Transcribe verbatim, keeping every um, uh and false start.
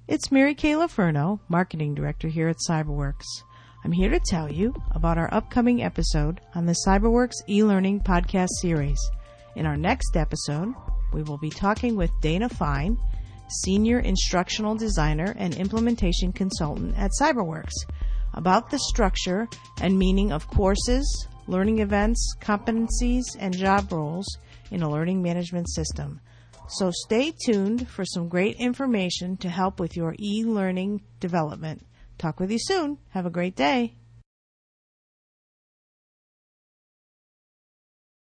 It's Mary Kay Laferno, Marketing Director here at CyberWorks. I'm here to tell you about our upcoming episode on the CyberWorks e-learning podcast series. In our next episode, we will be talking with Dana Fine, Senior Instructional Designer and Implementation Consultant at CyberWorks, about the structure and meaning of courses, learning events, competencies, and job roles in a learning management system. So stay tuned for some great information to help with your e-learning development. Talk with you soon. Have a great day.